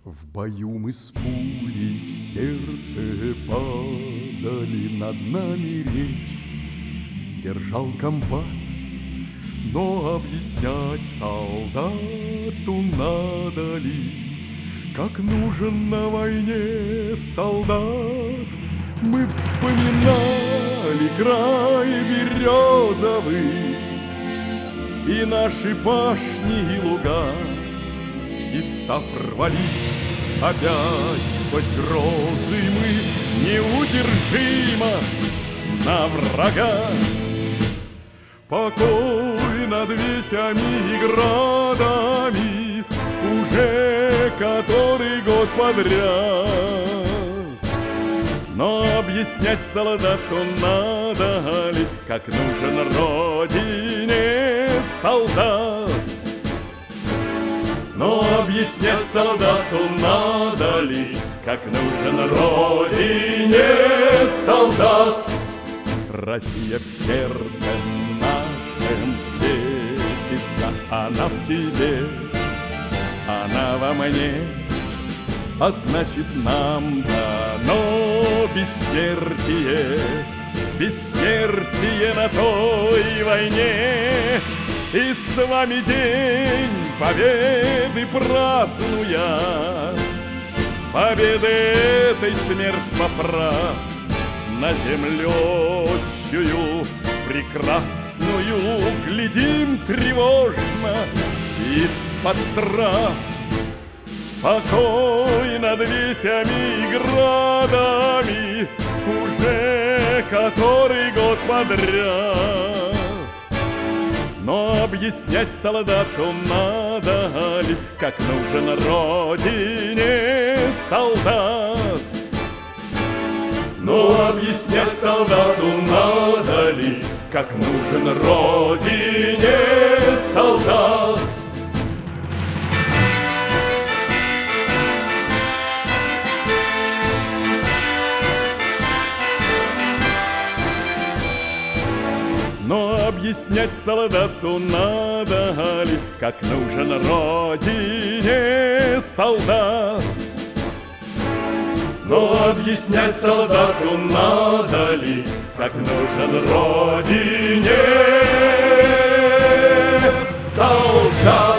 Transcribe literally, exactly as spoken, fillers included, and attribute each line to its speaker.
Speaker 1: В бою мы с пулей в сердце падали, над нами речь держал комбат. Но объяснять солдату надо ли, как нужен на войне солдат? Мы вспоминали край березовый и наши башни и луга, и, встав, рвались опять сквозь грозы мы неудержимо на врага. Покой над весями и градами уже который год подряд. Но объяснять солдату надо ли, как нужен родине солдат? Но объяснять солдату надо ли, как нужен родине солдат? Россия в сердце нашем светится, она в тебе, она во мне, а значит нам дано бессмертие, бессмертие на той войне. И с вами день победы празднуя, победы этой смерть поправ, на землю отчую прекрасную глядим тревожно из-под трав. Покой над весями и градами уже который год подряд. Но объяснять солдату надо ли, как нужен родине солдат? Но объяснять солдату надо ли, как нужен родине солдат? Но объяснять солдату надо ли, как нужен родине солдат? Но объяснять солдату надо ли, как нужен родине солдат?